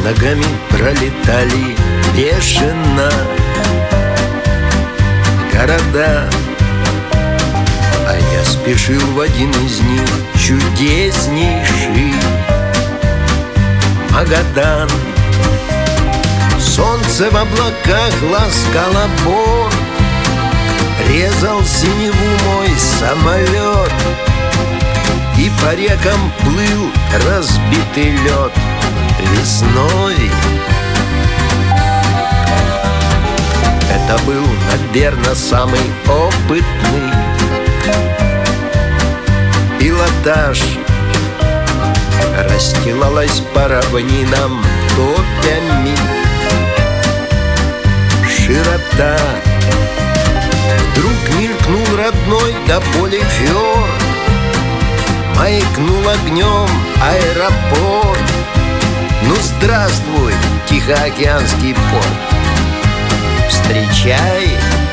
ногами пролетали бешено города, а я спешил в один из них, чудеснейший Магадан. Солнце в облаках ласкало борт, резал синеву мой самолет, и по рекам плыл разбитый лед весной. Это был, наверное, самый опытный пилотаж. Расстилалась по равнинам топями широта. Вдруг мелькнул родной до поля фьорд, маякнул огнем аэропорт. Ну, здравствуй, Тихоокеанский порт, встречай.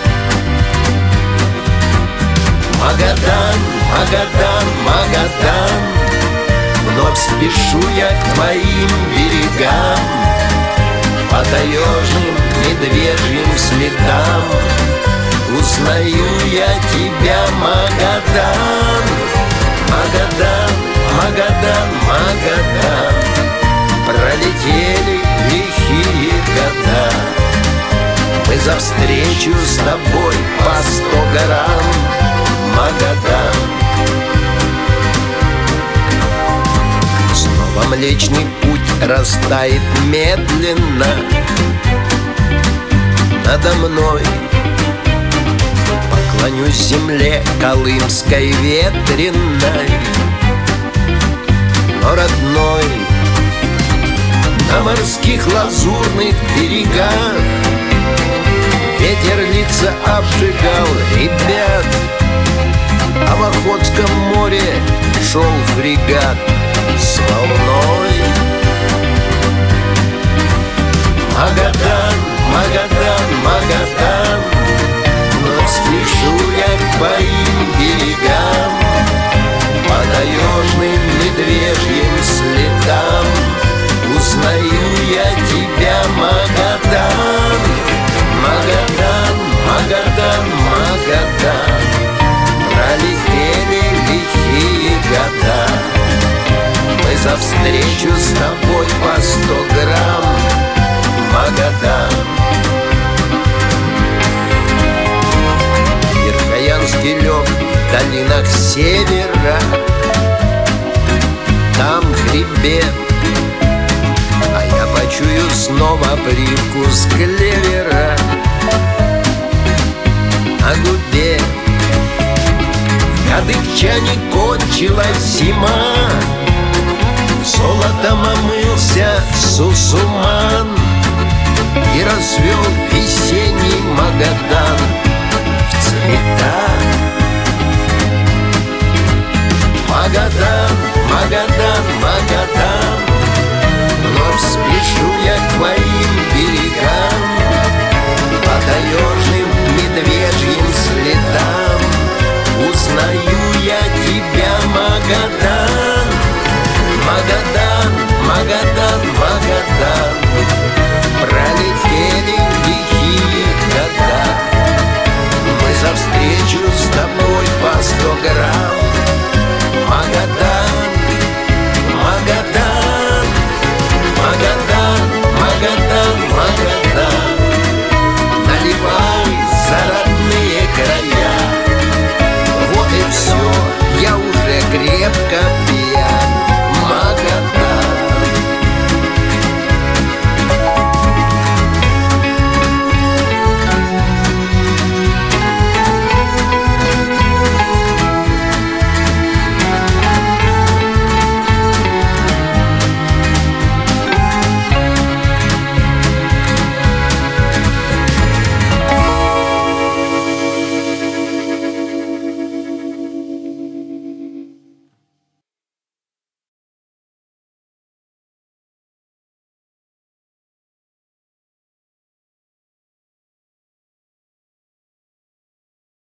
Магадан, Магадан, Магадан, вновь спешу я к твоим берегам, по таежным медвежьим следам. Узнаю я тебя, Магадан. Магадан, Магадан, Магадан, пролетели лихие года. Мы за встречу с тобой по 100 горам, Магадан. Снова Млечный Путь растает медленно надо мной. Поклонюсь земле колымской ветреной, но родной. На морских лазурных берегах ветер лица обжигал ребят, а в Охотском море шел фрегат с волной. Магадан, Магадан, Магадан, вновь спешу я к твоим берегам, по таежным медвежьим следам. Узнаю я тебя, Магадан. Магадан, Магадан, Магадан, пролетели лихие года. Мы за встречу с тобой по 100 грамм, Магадан. Верхоянский лег в долинах севера, там хребет, а я почую снова привкус клевера на губе. В Кадыкчане кончилась зима, золотом омылся Сусуман, и расцвел весенний Магадан в цветах. Магадан, Магадан, Магадан, вновь спешу я к твоим берегам, по таежным медвежьим следам. Узнаю я тебя, Магадан.